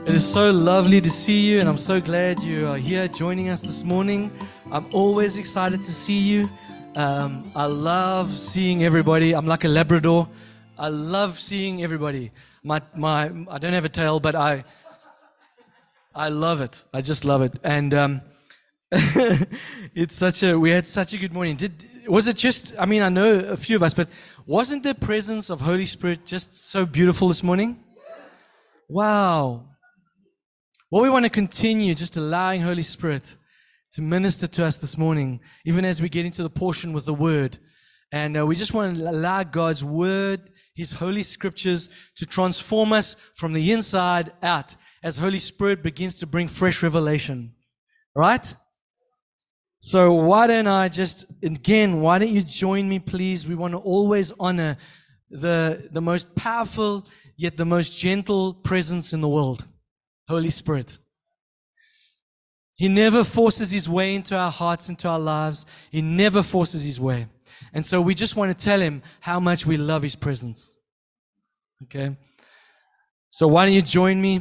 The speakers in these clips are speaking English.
It is so lovely to see you, and I'm so glad you are here joining us this morning. I'm always excited to see you. I love seeing everybody. I'm like a Labrador. I love seeing everybody. I don't have a tail, but I love it. I just love it. And we had such a good morning. Was it just, I know a few of us, but wasn't the presence of Holy Spirit just so beautiful this morning? Wow. Well, we want to continue just allowing Holy Spirit to minister to us this morning, even as we get into the portion with the Word. And we just want to allow God's Word, His Holy Scriptures, to transform us from the inside out as Holy Spirit begins to bring fresh revelation. Right? So why don't you join me, please? We want to always honor the most powerful, yet the most gentle presence in the world. Holy Spirit. He never forces His way into our hearts, into our lives. He never forces His way. And so we just want to tell Him how much we love His presence. Okay? So why don't you join me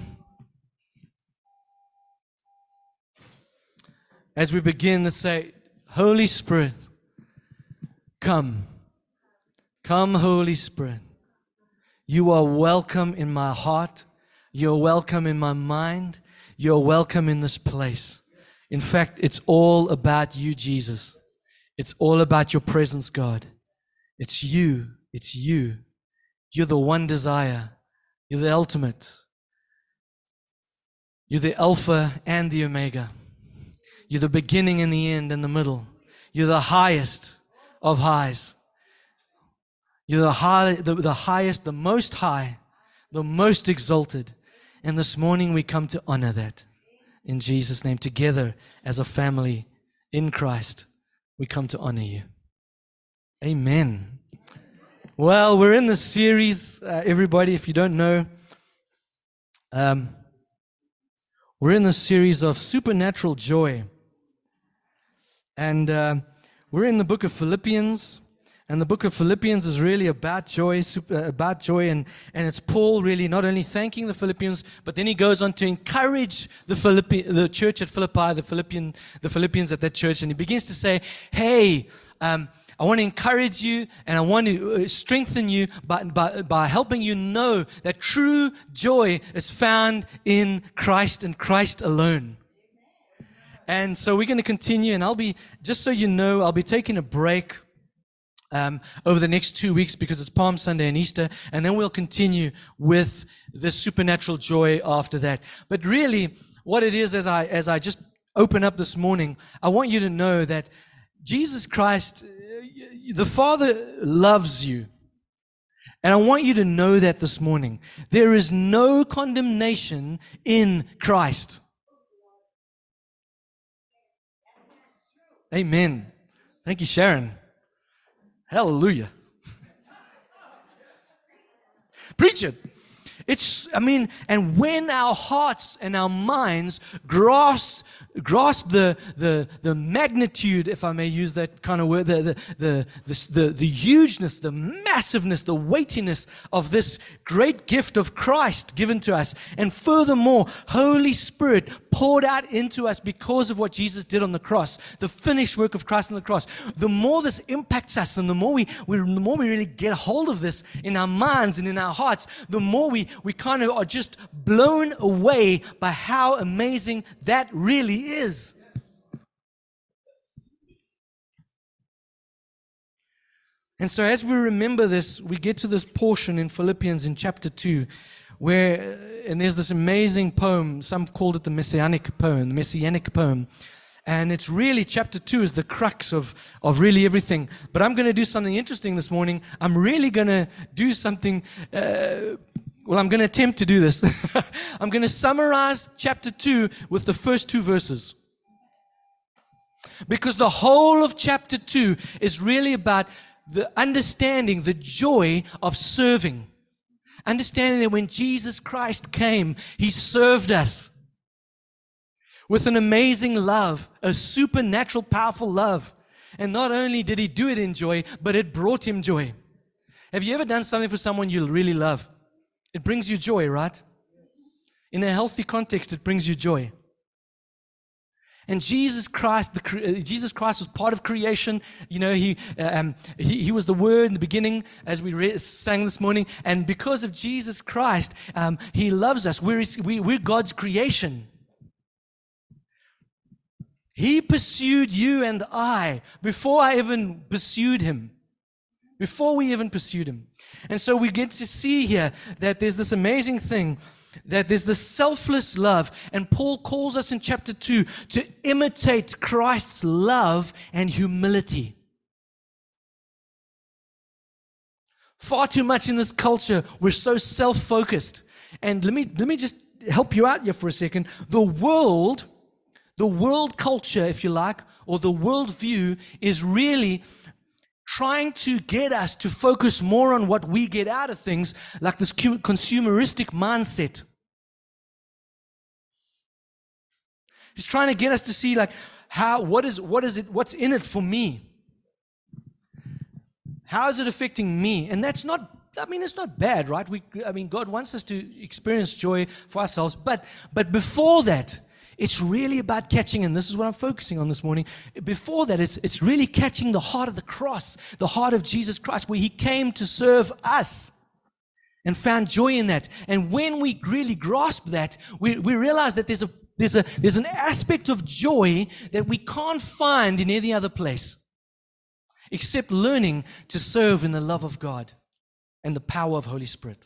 as we begin to say, Holy Spirit, come. Come, Holy Spirit. You are welcome in my heart. You're welcome in my mind. You're welcome in this place. In fact, it's all about you, Jesus. It's all about your presence, God. It's you. It's you. You're the one desire. You're the ultimate. You're the Alpha and the Omega. You're the beginning and the end and the middle. You're the highest of highs. You're the highest, the most high, the most exalted. And this morning we come to honor that. In Jesus' name, together as a family in Christ, we come to honor you. Amen. Well, we're in this series, everybody, if you don't know, we're in this series of supernatural joy. And we're in the book of Philippians. And the book of Philippians is really about joy, and it's Paul really not only thanking the Philippians, but then he goes on to encourage the church at Philippi, the Philippians at that church, and he begins to say, hey, I want to encourage you, and I want to strengthen you by helping you know that true joy is found in Christ and Christ alone. And so we're going to continue, and just so you know, I'll be taking a break over the next 2 weeks because it's Palm Sunday and Easter, and then we'll continue with the supernatural joy after that. But really, what it is, as I just open up this morning, I want you to know that Jesus Christ, the Father, loves you. And I want you to know that this morning. There is no condemnation in Christ. Amen. Thank you, Sharon. Hallelujah. Preach it. And when our hearts and our minds grasp the magnitude, if I may use that kind of word, the hugeness, the massiveness, the weightiness of this great gift of Christ given to us, and furthermore, Holy Spirit poured out into us because of what Jesus did on the cross, the finished work of Christ on the cross. The more this impacts us, and the more we really get hold of this in our minds and in our hearts, the more we kind of are just blown away by how amazing that really is. And so as we remember this, we get to this portion in Philippians in chapter 2, and there's this amazing poem. Some called it the Messianic poem. And it's really, chapter 2 is the crux of really everything. But I'm going to do something interesting this morning. I'm really going to do something, I'm going to attempt to do this. I'm going to summarize chapter 2 with the first 2 verses. Because the whole of chapter 2 is really about the understanding, the joy of serving. Understanding that when Jesus Christ came, He served us with an amazing love, a supernatural, powerful love. And not only did He do it in joy, but it brought Him joy. Have you ever done something for someone you really love? It brings you joy, right? In a healthy context, it brings you joy. And Jesus Christ was part of creation. You know, he was the Word in the beginning, as we sang this morning. And because of Jesus Christ, He loves us. We're God's creation. He pursued you and I before I even pursued Him. Before we even pursued Him. And so we get to see here that there's this amazing thing, that there's this selfless love. And Paul calls us in chapter 2 to imitate Christ's love and humility. Far too much in this culture, we're so self-focused. And let me just help you out here for a second. The world culture, if you like, or the world view is really trying to get us to focus more on what we get out of things, like this consumeristic mindset. He's trying to get us to see, like, what's in it for me? How is it affecting me? And that's not, it's not bad, right? God wants us to experience joy for ourselves, but before that, it's really about catching, and this is what I'm focusing on this morning. Before that, it's really catching the heart of the cross, the heart of Jesus Christ, where He came to serve us and found joy in that. And when we really grasp that, we realize that there's an aspect of joy that we can't find in any other place except learning to serve in the love of God and the power of Holy Spirit.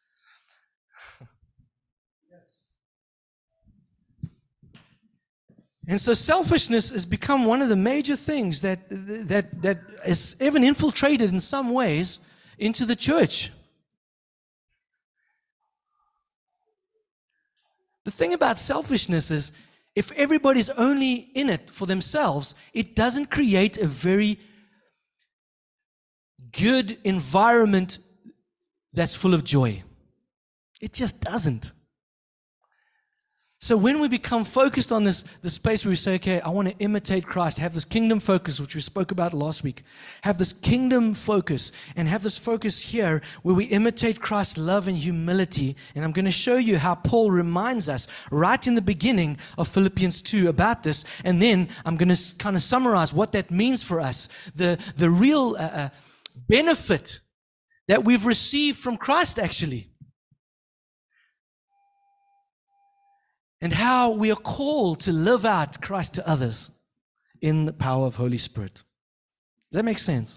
And so selfishness has become one of the major things that is even infiltrated in some ways into the church. The thing about selfishness is, if everybody's only in it for themselves, it doesn't create a very good environment that's full of joy. It just doesn't. So when we become focused on this space where we say, okay, I want to imitate Christ, have this kingdom focus, which we spoke about last week, have this kingdom focus and have this focus here where we imitate Christ's love and humility. And I'm going to show you how Paul reminds us right in the beginning of Philippians 2 about this. And then I'm going to kind of summarize what that means for us. The real benefit that we've received from Christ, actually. And how we are called to live out Christ to others in the power of Holy Spirit. Does that make sense?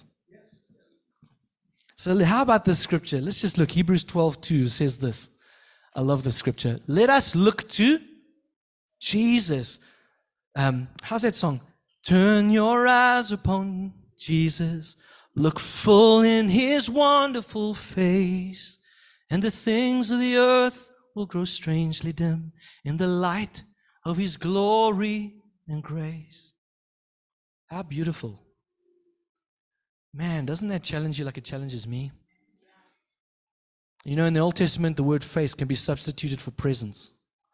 So how about this scripture? Let's just look. Hebrews 12:2 says this. I love this scripture. Let us look to Jesus. How's that song? Turn your eyes upon Jesus. Look full in His wonderful face. And the things of the earth will grow strangely dim in the light of His glory and grace. How beautiful. Man, doesn't that challenge you like it challenges me? You know, in the Old Testament, the word face can be substituted for presence.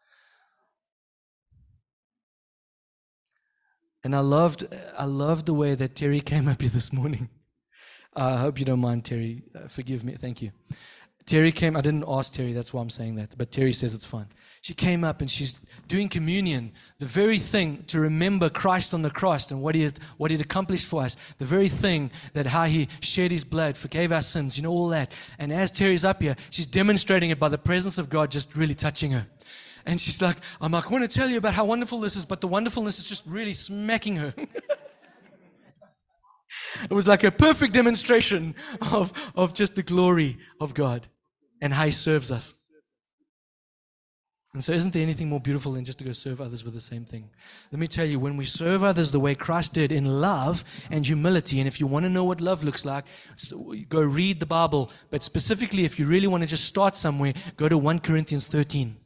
And I loved the way that Terry came up here this morning. I hope you don't mind, Terry. Forgive me. Thank you. Terry came, I didn't ask Terry, that's why I'm saying that, but Terry says it's fine. She came up and she's doing communion, the very thing to remember Christ on the cross and what He'd accomplished for us, the very thing that how He shed His blood, forgave our sins, you know, all that. And as Terry's up here, she's demonstrating it by the presence of God just really touching her. And she's like, I want to tell you about how wonderful this is, but the wonderfulness is just really smacking her. It was like a perfect demonstration of just the glory of God and how He serves us. And so isn't there anything more beautiful than just to go serve others with the same thing? Let me tell you, when we serve others the way Christ did in love and humility, and if you want to know what love looks like, go read the Bible. But specifically, if you really want to just start somewhere, go to 1 Corinthians 13.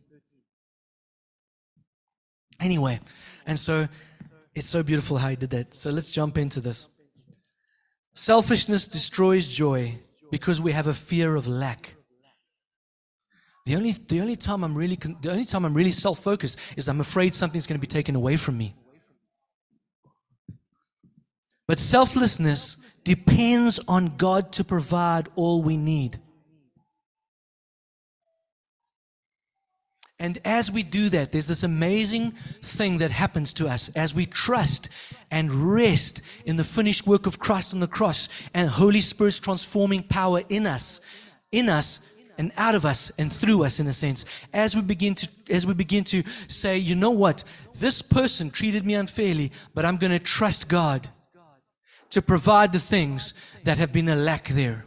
Anyway, and so it's so beautiful how He did that. So let's jump into this. Selfishness destroys joy because we have a fear of lack. The only time I'm really self-focused is I'm afraid something's going to be taken away from me. But selflessness depends on God to provide all we need. And as we do that, there's this amazing thing that happens to us as we trust and rest in the finished work of Christ on the cross and Holy Spirit's transforming power in us and out of us and through us, in a sense. As we begin to say, you know what, this person treated me unfairly, but I'm going to trust God to provide the things that have been a lack there.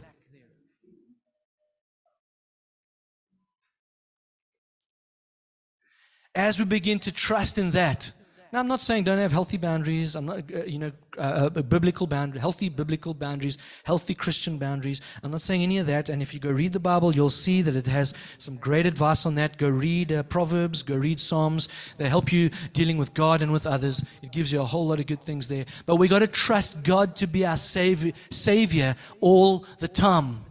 As we begin to trust in that. Now, I'm not saying don't have healthy boundaries. I'm not, biblical boundaries, healthy biblical boundaries, healthy Christian boundaries. I'm not saying any of that. And if you go read the Bible, you'll see that it has some great advice on that. Go read Proverbs, go read Psalms. They help you dealing with God and with others. It gives you a whole lot of good things there. But we got to trust God to be our Savior all the time.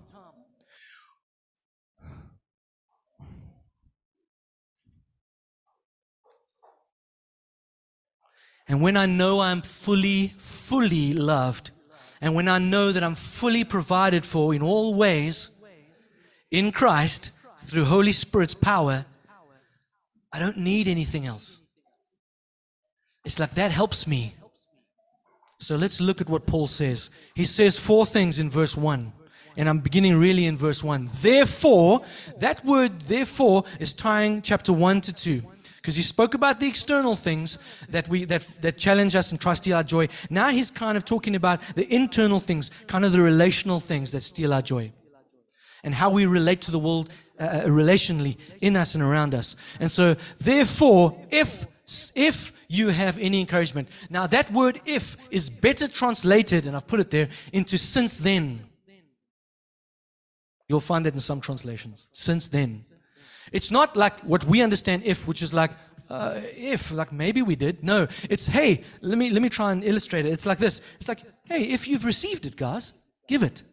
And when I know I'm fully loved, and when I know that I'm fully provided for in all ways in Christ through Holy Spirit's power, I don't need anything else. It's like that helps me. So let's look at what Paul says. He says 4 things in verse 1. And I'm beginning really in verse 1. Therefore, that word therefore is tying chapter 1 to 2. Because he spoke about the external things that challenge us and try to steal our joy. Now he's kind of talking about the internal things, kind of the relational things that steal our joy. And how we relate to the world relationally in us and around us. And so, therefore, if you have any encouragement. Now that word if is better translated, and I've put it there, into since then. You'll find that in some translations. Since then. It's not like what we understand if, which is like, if, like maybe we did. No, it's, hey, let me try and illustrate it. It's like this. It's like, hey, if you've received it, guys, give it.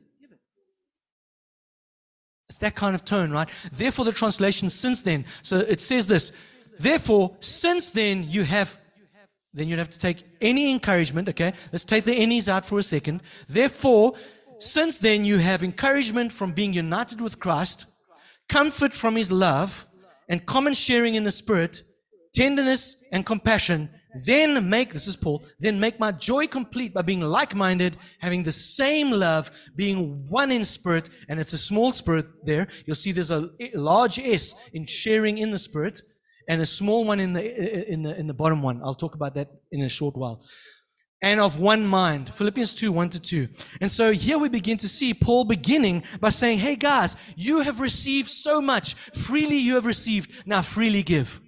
It's that kind of tone, right? Therefore, the translation, since then. So it says this, therefore, since then you'd have to take any encouragement, okay? Let's take the any's out for a second. Therefore, since then you have encouragement from being united with Christ, comfort from His love, and common sharing in the Spirit, tenderness and compassion, then make my joy complete by being like-minded, having the same love, being one in spirit, and it's a small spirit there. You'll see there's a large S in sharing in the Spirit, and a small one in the bottom one. I'll talk about that in a short while. And of one mind. Philippians 2, 1-2. And so here we begin to see Paul beginning by saying, hey guys, you have received so much. Freely you have received. Now freely give.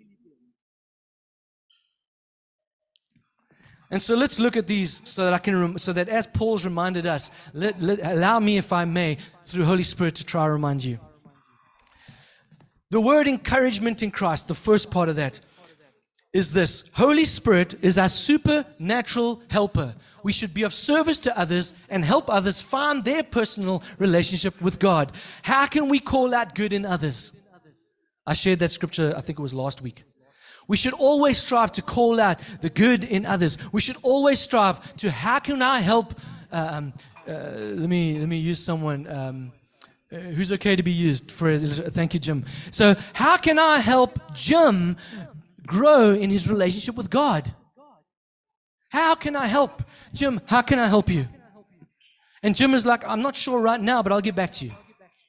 And so let's look at these so that as Paul's reminded us, allow me, if I may, through Holy Spirit to try to remind you. The word encouragement in Christ, the first part of that, is this. Holy Spirit is our supernatural helper. We should be of service to others and help others find their personal relationship with God. How can we call out good in others? I shared that scripture, I think it was last week. We should always strive to call out the good in others. We should always strive to how can I help, let me use someone, who's okay to be used for, thank you, Jim. So how can I help Jim grow in his relationship with God? How can I help? Jim, how can I help you? And Jim is like, I'm not sure right now, but I'll get back to you.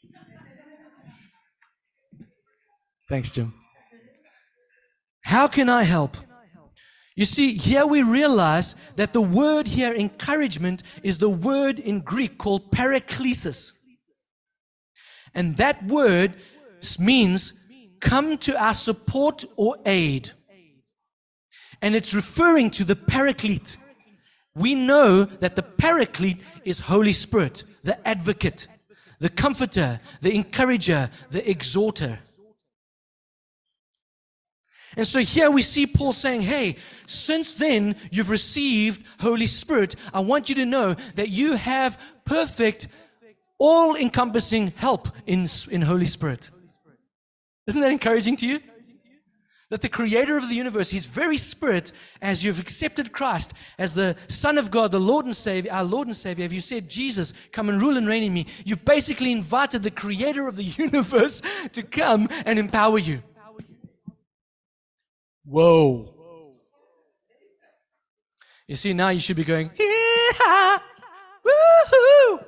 Thanks, Jim. How can I help? You see, here we realize that the word here, encouragement, is the word in Greek called paraklesis. And that word means come to our support or aid. And it's referring to the paraclete. We know that the paraclete is Holy Spirit, the advocate, the comforter, the encourager, the exhorter. And so here we see Paul saying, hey, since then you've received Holy Spirit, I want you to know that you have perfect, all-encompassing help in Holy Spirit. Isn't that encouraging to you? That the creator of the universe, His very Spirit, as you've accepted Christ as the Son of God, the Lord and Savior, our Lord and Savior, if you said, Jesus, come and rule and reign in me, you've basically invited the creator of the universe to come and empower you. Whoa. You see, now you should be going, yeah, woohoo.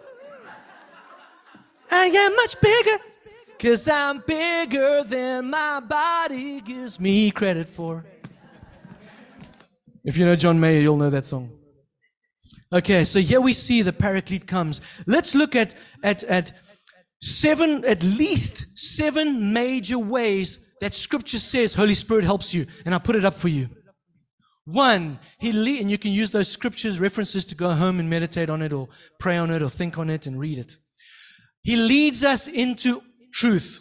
I am much bigger, 'cause I'm bigger than my body gives me credit for. If you know John Mayer, you'll know that song. Okay, so here we see the Paraclete comes. Let's look at least seven major ways that Scripture says Holy Spirit helps you, and I'll put it up for you. One, and you can use those scriptures references to go home and meditate on it, or pray on it, or think on it and read it. He leads us into truth.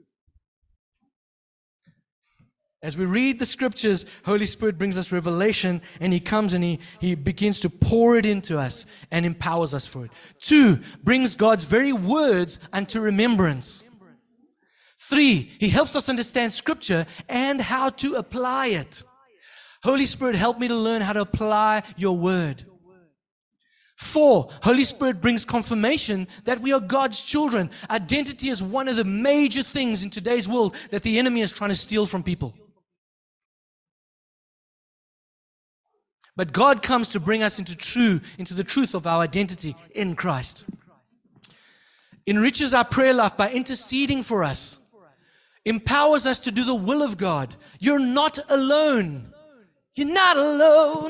As we read the scriptures, Holy Spirit brings us revelation, and He comes and He begins to pour it into us and empowers us for it. Two, brings God's very words unto remembrance. Three, He helps us understand scripture and how to apply it. Holy Spirit, help me to learn how to apply your word. Four, Holy Spirit brings confirmation that we are God's children. Identity is one of the major things in today's world that the enemy is trying to steal from people. But God comes to bring us into the truth of our identity in Christ. Enriches our prayer life by interceding for us. Empowers us to do the will of God. You're not alone. You're not alone.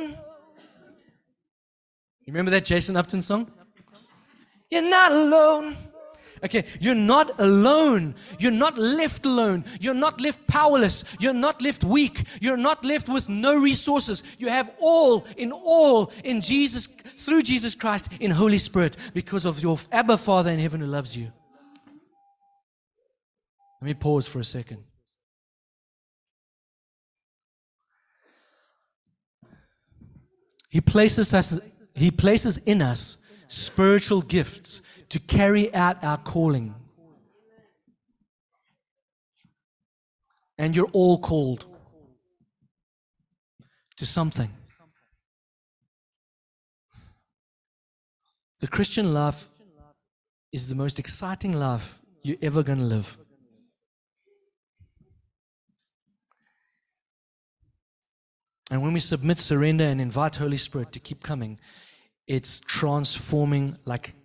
You remember that Jason Upton song? You're not alone. Okay, you're not alone. You're not left alone. You're not left powerless. You're not left weak. You're not left with no resources. You have all in Jesus, through Jesus Christ, in Holy Spirit, because of your Abba Father in heaven who loves you. Let me pause for a second. He places in us spiritual gifts to carry out our calling. And you're all called to something. The Christian life is the most exciting life you're ever going to live. And when we submit, surrender, and invite Holy Spirit to keep coming, it's transforming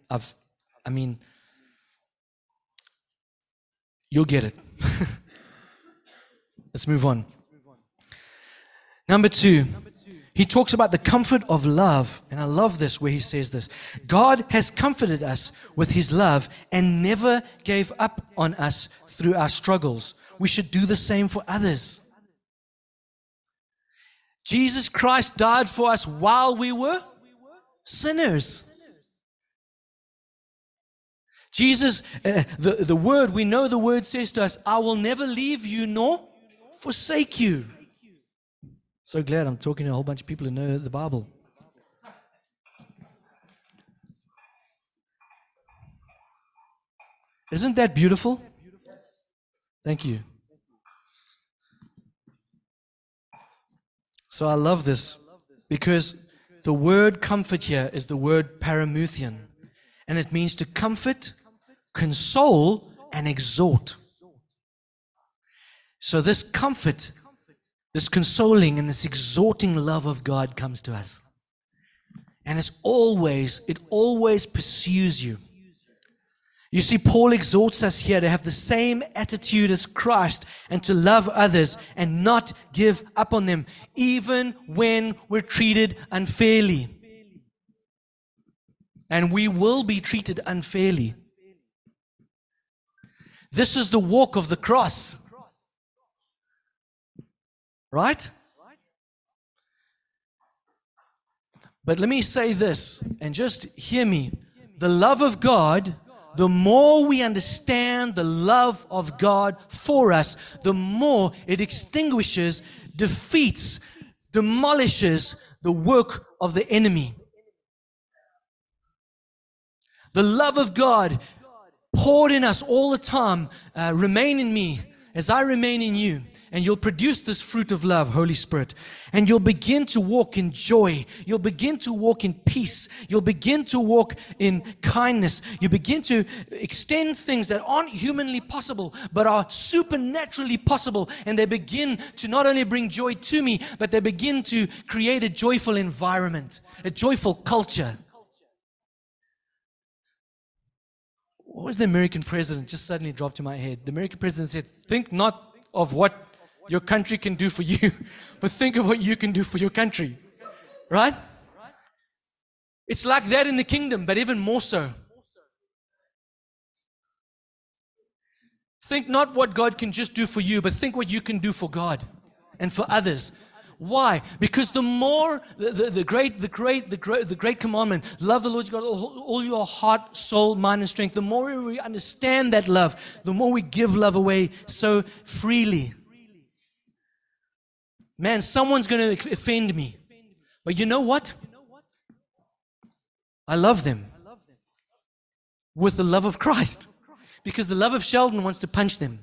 you'll get it. Let's move on. Number two, he talks about the comfort of love. And I love this where he says this. God has comforted us with His love and never gave up on us through our struggles. We should do the same for others. Jesus Christ died for us while we were sinners. Jesus, the word, we know the word says to us, I will never leave you nor forsake you. So glad I'm talking to a whole bunch of people who know the Bible. Isn't that beautiful? Thank you. So I love this because the word comfort here is the word paramuthion, and it means to comfort, console, and exhort. So this comfort, this consoling, and this exhorting love of God comes to us. And it always pursues you. You see, Paul exhorts us here to have the same attitude as Christ and to love others and not give up on them, even when we're treated unfairly. And we will be treated unfairly. This is the walk of the cross. Right? But let me say this, and just hear me. The love of God, the more we understand the love of God for us, the more it extinguishes, defeats, demolishes the work of the enemy. The love of God poured in us all the time. Remain in me as I remain in you. And you'll produce this fruit of love, Holy Spirit. And you'll begin to walk in joy. You'll begin to walk in peace. You'll begin to walk in kindness. You begin to extend things that aren't humanly possible, but are supernaturally possible. And they begin to not only bring joy to me, but they begin to create a joyful environment, a joyful culture. What was the American president? Just suddenly dropped in my head. The American president said, think not of what your country can do for you, but think of what you can do for your country. Right? It's like that in the kingdom, but even more so. Think not what God can just do for you, but think what you can do for God and for others. Why? Because the more, the great commandment, love the Lord your God, all your heart, soul, mind, and strength, the more we understand that love, the more we give love away so freely. Man, someone's going to offend me. But you know what? I love them with the love of Christ. Because the love of Sheldon wants to punch them.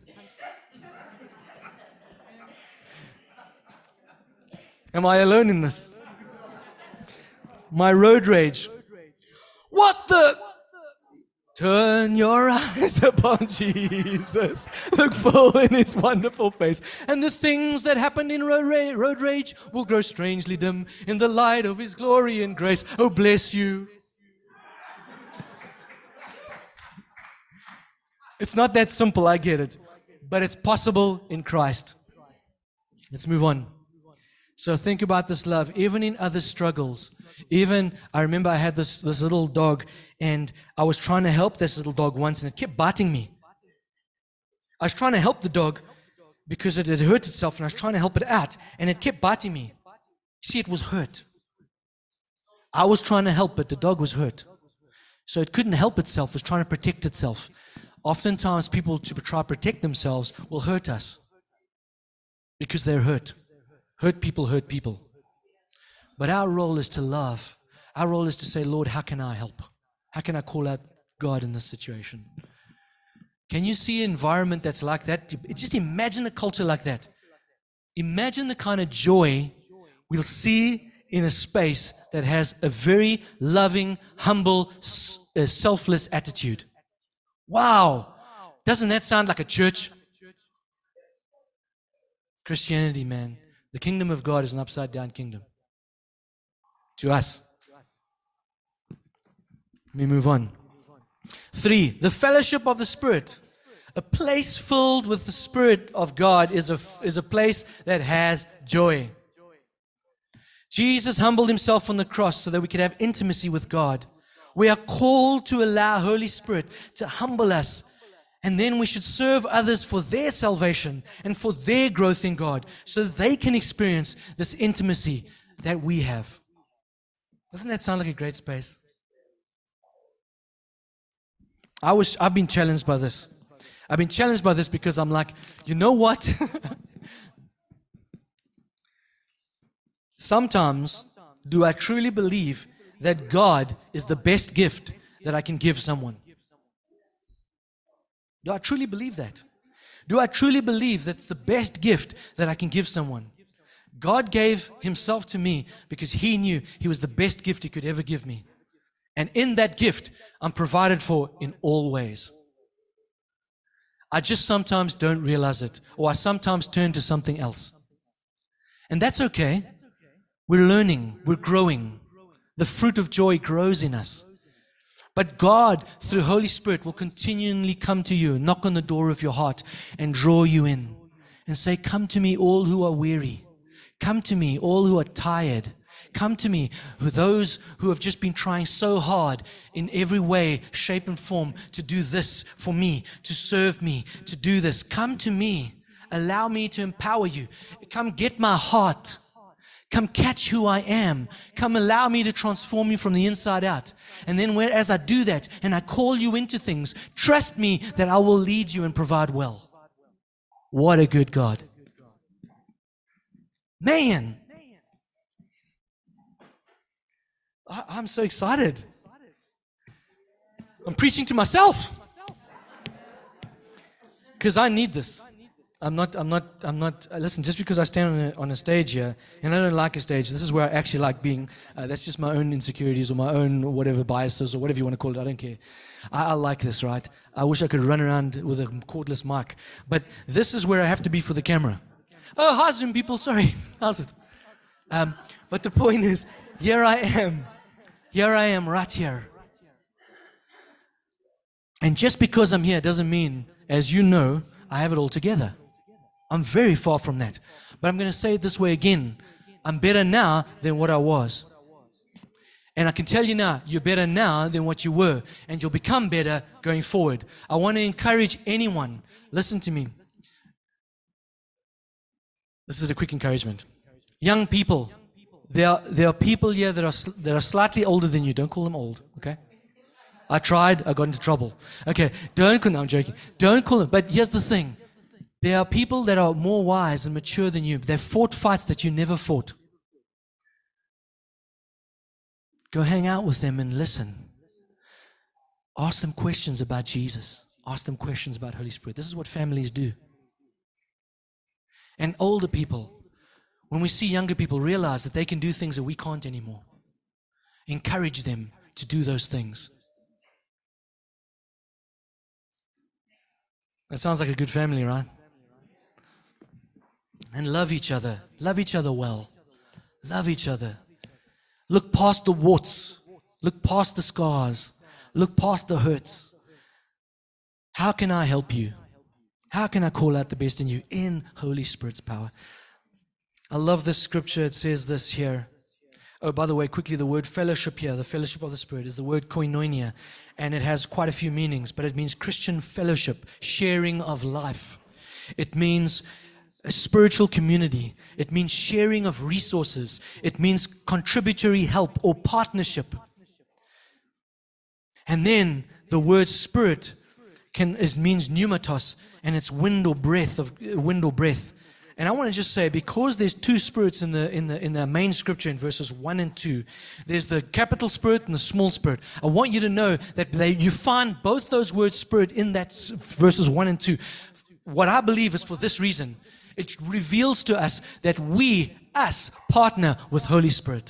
Am I alone in this? My road rage. What the? Turn your eyes upon Jesus. Look full in His wonderful face. And the things that happened in road rage will grow strangely dim in the light of His glory and grace. Oh, bless you. It's not that simple, I get it. But it's possible in Christ. Let's move on. So think about this love, even in other struggles. Even, I remember I had this little dog, and I was trying to help this little dog once, and it kept biting me. I was trying to help the dog because it had hurt itself, and I was trying to help it out, and it kept biting me. See, it was hurt. I was trying to help it. The dog was hurt. So it couldn't help itself. It was trying to protect itself. Oftentimes, people to try to protect themselves will hurt us because they're hurt. Hurt people hurt people. But our role is to love. Our role is to say, Lord, how can I help? How can I call out God in this situation? Can you see an environment that's like that? Just imagine a culture like that. Imagine the kind of joy we'll see in a space that has a very loving, humble, selfless attitude. Wow! Doesn't that sound like a church? Christianity, man. The kingdom of God is an upside-down kingdom. To us. Let me move on. 3, the fellowship of the Spirit. A place filled with the Spirit of God is a place that has joy. Jesus humbled Himself on the cross so that we could have intimacy with God. We are called to allow Holy Spirit to humble us. And then we should serve others for their salvation and for their growth in God so that they can experience this intimacy that we have. Doesn't that sound like a great space? I've been challenged by this. I've been challenged by this because I'm like, you know what? Sometimes do I truly believe that God is the best gift that I can give someone? Do I truly believe that? Do I truly believe that's the best gift that I can give someone? God gave Himself to me because He knew He was the best gift He could ever give me. And in that gift, I'm provided for in all ways. I just sometimes don't realize it, or I sometimes turn to something else. And that's okay. We're learning, we're growing. The fruit of joy grows in us. But God, through Holy Spirit, will continually come to you, knock on the door of your heart, and draw you in. And say, come to me, all who are weary. Come to me, all who are tired. Come to me, those who have just been trying so hard in every way, shape, and form to do this for me, to serve me, to do this. Come to me. Allow me to empower you. Come get my heart. Come catch who I am. Come allow me to transform you from the inside out. And then as I do that and I call you into things, trust me that I will lead you and provide well. What a good God. Man. I'm so excited. I'm preaching to myself. Because I need this. Listen, just because I stand on a stage here, and I don't like a stage, this is where I actually like being. That's just my own insecurities or my own whatever biases or whatever you want to call it. I don't care. I like this, right? I wish I could run around with a cordless mic. But this is where I have to be for the camera. Oh, hi, Zoom people. Sorry. How's it? But the point is, here I am. Here I am right here. And just because I'm here doesn't mean, as you know, I have it all together. I'm very far from that. But I'm going to say it this way again. I'm better now than what I was. And I can tell you now, you're better now than what you were. And you'll become better going forward. I want to encourage anyone. Listen to me. This is a quick encouragement. Young people, there are people here that are slightly older than you. Don't call them old, okay? I tried, I got into trouble. Okay, no, I'm joking. Don't call them, but here's the thing. There are people that are more wise and mature than you. They've fought fights that you never fought. Go hang out with them and listen. Ask them questions about Jesus. Ask them questions about Holy Spirit. This is what families do. And older people, when we see younger people, realize that they can do things that we can't anymore. Encourage them to do those things. That sounds like a good family, right? And love each other. Love each other well. Love each other. Look past the warts. Look past the scars. Look past the hurts. How can I help you? How can I call out the best in you? In Holy Spirit's power. I love this scripture. It says this here. Oh, by the way, quickly, the word fellowship here, the fellowship of the Spirit, is the word koinonia. And it has quite a few meanings, but it means Christian fellowship, sharing of life. It means a spiritual community. It means sharing of resources. It means contributory help or partnership. And then the word spirit means pneumatos, and it's wind or breath. And I want to just say, because there's two spirits in the main scripture in verses 1 and 2, there's the capital spirit and the small spirit. I want you to know that you find both those words spirit in that verses 1 and 2. What I believe is for this reason. It reveals to us that us, partner with Holy Spirit.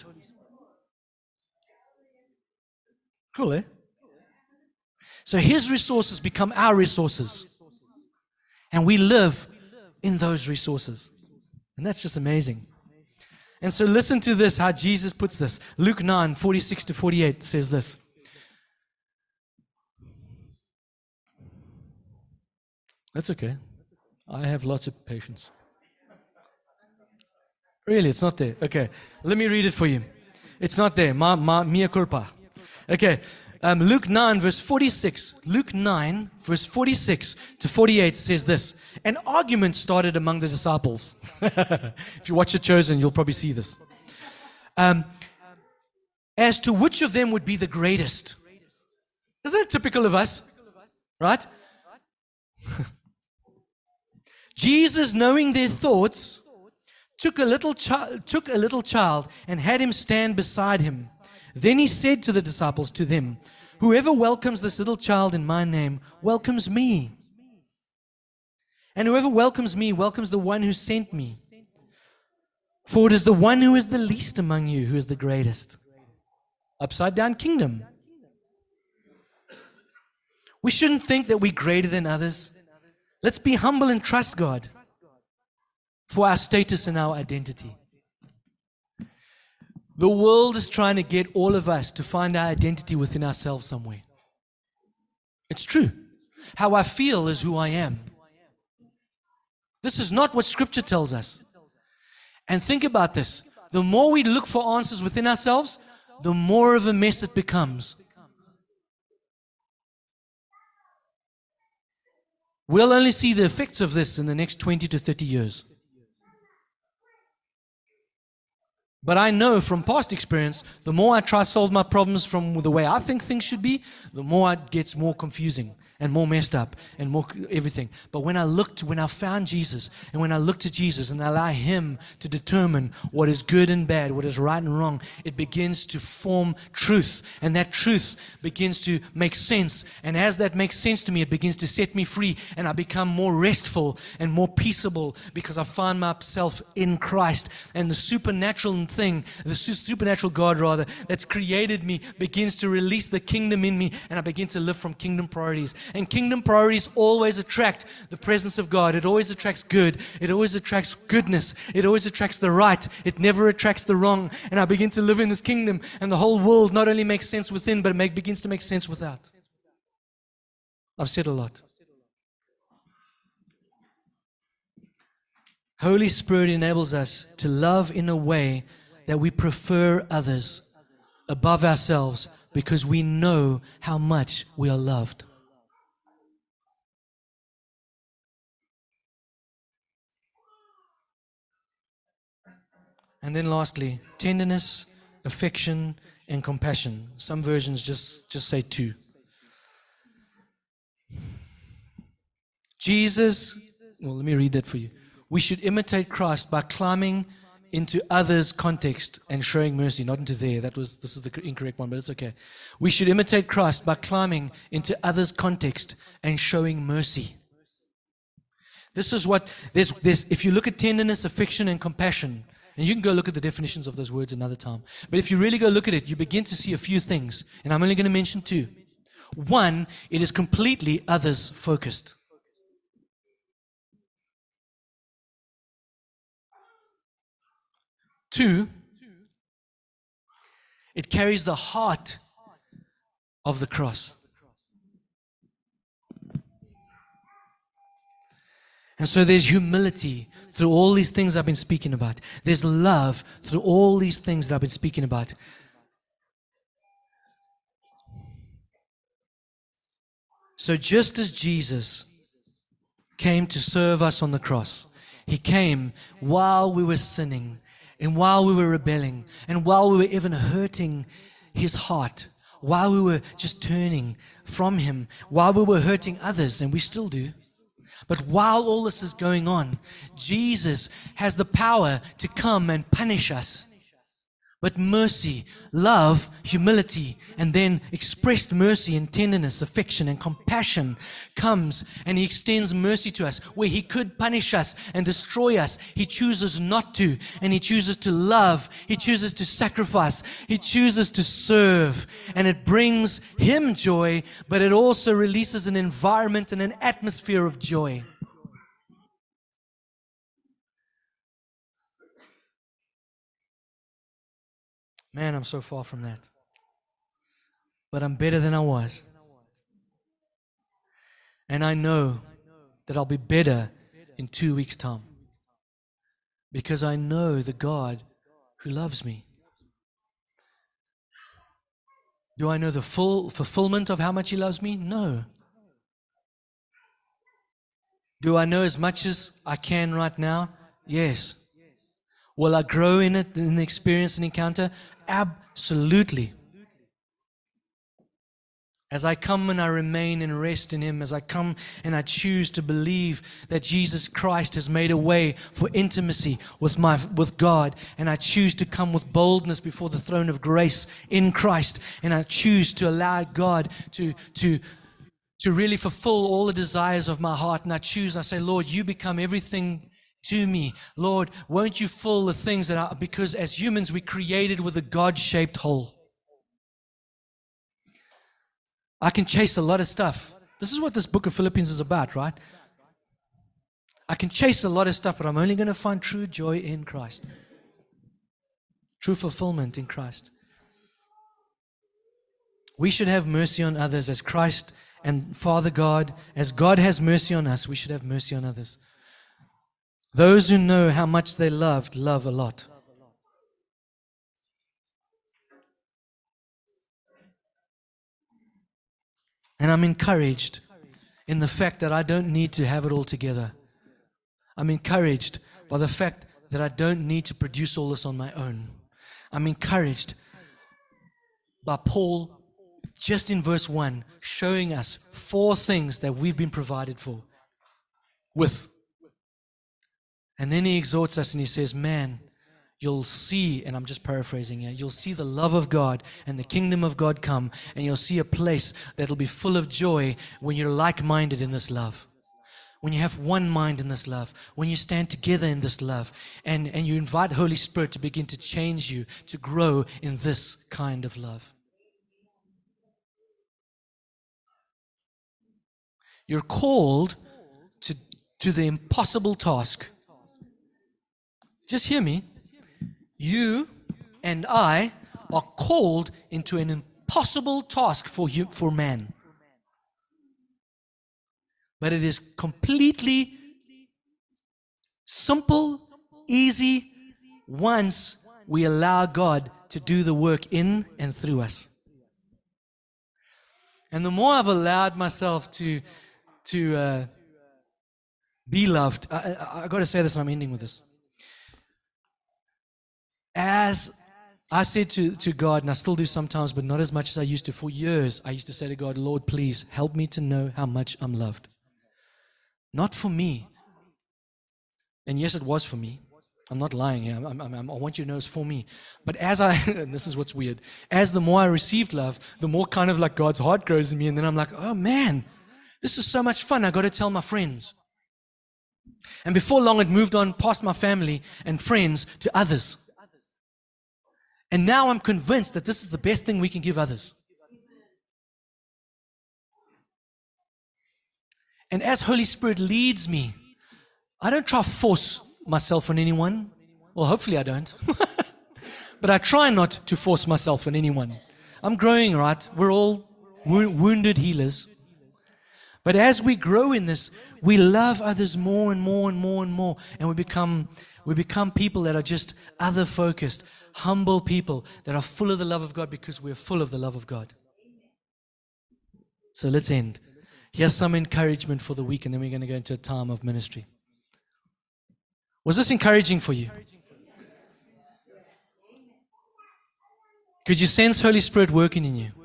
Cool, eh? So His resources become our resources. And we live in those resources. And that's just amazing. And so listen to this, how Jesus puts this. Luke 9, 46 to 48 says this. That's okay. I have lots of patience. Really, it's not there. Okay, let me read it for you. It's not there. Mea culpa. Okay, Luke 9, verse 46. Luke 9, verse 46 to 48 says this. An argument started among the disciples. If you watch The Chosen, you'll probably see this. As to which of them would be the greatest. Isn't it typical of us? Right? Jesus, knowing their thoughts, took a little child and had him stand beside him. Then he said to the disciples, to them, whoever welcomes this little child in my name welcomes me. And whoever welcomes me welcomes the one who sent me. For it is the one who is the least among you who is the greatest. Upside down kingdom. We shouldn't think that we're greater than others. Let's be humble and trust God for our status and our identity. The world is trying to get all of us to find our identity within ourselves somewhere. It's true. How I feel is who I am. This is not what Scripture tells us. And think about this. The more we look for answers within ourselves, the more of a mess it becomes. We'll only see the effects of this in the next 20 to 30 years. But I know from past experience, the more I try to solve my problems from the way I think things should be, the more it gets more confusing and more messed up and more everything. But when I found Jesus, and when I look to Jesus and allow Him to determine what is good and bad, what is right and wrong, it begins to form truth. And that truth begins to make sense. And as that makes sense to me, it begins to set me free. And I become more restful and more peaceable because I find myself in Christ. And the supernatural thing, the supernatural God rather, that's created me begins to release the kingdom in me. And I begin to live from kingdom priorities. And kingdom priorities always attract the presence of God. It always attracts good. It always attracts goodness. It always attracts the right. It never attracts the wrong. And I begin to live in this kingdom, and the whole world not only makes sense within, but it begins to make sense without. I've said a lot. Holy Spirit enables us to love in a way that we prefer others above ourselves because we know how much we are loved. And then lastly, tenderness, affection, and compassion. Some versions just say 2. Jesus, well, let me read that for you. We should imitate Christ by climbing into others' context and showing mercy, not into there. This is the incorrect one, but it's okay. We should imitate Christ by climbing into others' context and showing mercy. This is what, if you look at tenderness, affection, and compassion, and you can go look at the definitions of those words another time. But if you really go look at it, you begin to see a few things. And I'm only going to mention 2. 1, it is completely others focused. 2, it carries the heart of the cross. And so there's humility through all these things I've been speaking about. There's love through all these things that I've been speaking about. So just as Jesus came to serve us on the cross, He came while we were sinning and while we were rebelling and while we were even hurting His heart, while we were just turning from Him, while we were hurting others, and we still do. But while all this is going on, Jesus has the power to come and punish us. But mercy, love, humility, and then expressed mercy and tenderness, affection and compassion comes, and He extends mercy to us. Where He could punish us and destroy us, He chooses not to, and He chooses to love, He chooses to sacrifice, He chooses to serve, and it brings Him joy, but it also releases an environment and an atmosphere of joy. Man, I'm so far from that. But I'm better than I was. And I know that I'll be better in 2 weeks' time. Because I know the God who loves me. Do I know the full fulfillment of how much He loves me? No. Do I know as much as I can right now? Yes. Will I grow in it, in the experience and encounter? Absolutely. As I come and I remain and rest in Him, as I come and I choose to believe that Jesus Christ has made a way for intimacy with God, and I choose to come with boldness before the throne of grace in Christ, and I choose to allow God to really fulfill all the desires of my heart, and I say, Lord, You become everything to me. Lord, won't You fill the things that are, because as humans we're created with a God-shaped hole. I can chase a lot of stuff. This is what this book of Philippians is about, right? I can chase a lot of stuff, but I'm only going to find true joy in Christ. True fulfillment in Christ. We should have mercy on others as Christ and Father God, as God has mercy on us, we should have mercy on others. Those who know how much they loved, love a lot. And I'm encouraged in the fact that I don't need to have it all together. I'm encouraged by the fact that I don't need to produce all this on my own. I'm encouraged by Paul just in verse 1, showing us 4 things that we've been provided for with. And then he exhorts us and he says, man, you'll see, and I'm just paraphrasing here, you'll see the love of God and the kingdom of God come, and you'll see a place that'll be full of joy when you're like-minded in this love. When you have one mind in this love, when you stand together in this love, and you invite Holy Spirit to begin to change you, to grow in this kind of love. You're called to the impossible task. Just hear me. You and I are called into an impossible task for man. But it is completely simple, easy, once we allow God to do the work in and through us. And the more I've allowed myself to be loved, I got to say this, and I'm ending with this. As I said to God, and I still do sometimes, but not as much as I used to. For years, I used to say to God, Lord, please help me to know how much I'm loved. Not for me. And yes, it was for me. I'm not lying here. I want you to know it's for me. But and this is what's weird, as the more I received love, the more kind of like God's heart grows in me. And then I'm like, oh man, this is so much fun. I got to tell my friends. And before long, it moved on past my family and friends to others. And now I'm convinced that this is the best thing we can give others. And as Holy Spirit leads me, I don't try to force myself on anyone. Well, hopefully I don't. But I try not to force myself on anyone. I'm growing, right? We're all wounded healers. But as we grow in this, we love others more and more and more and more. And we become people that are just other-focused, humble people that are full of the love of God because we're full of the love of God. So let's end. Here's some encouragement for the week, and then we're going to go into a time of ministry. Was this encouraging for you? Could you sense Holy Spirit working in you?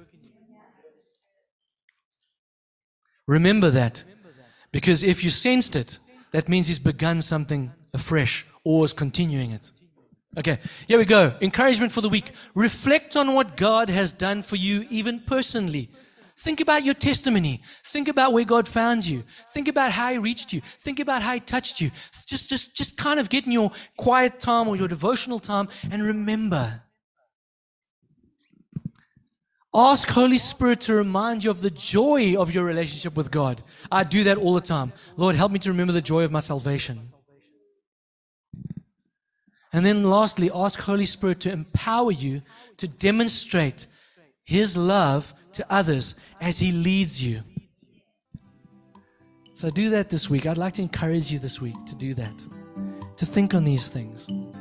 Remember that. Because if you sensed it, that means He's begun something afresh or is continuing it. Okay, here we go. Encouragement for the week. Reflect on what God has done for you, even personally. Think about your testimony. Think about where God found you. Think about how He reached you. Think about how He touched you. Just kind of get in your quiet time or your devotional time and remember. Ask Holy Spirit to remind you of the joy of your relationship with God. I do that all the time. Lord, help me to remember the joy of my salvation. And then lastly, ask Holy Spirit to empower you to demonstrate His love to others as He leads you. So do that this week. I'd like to encourage you this week to do that, to think on these things.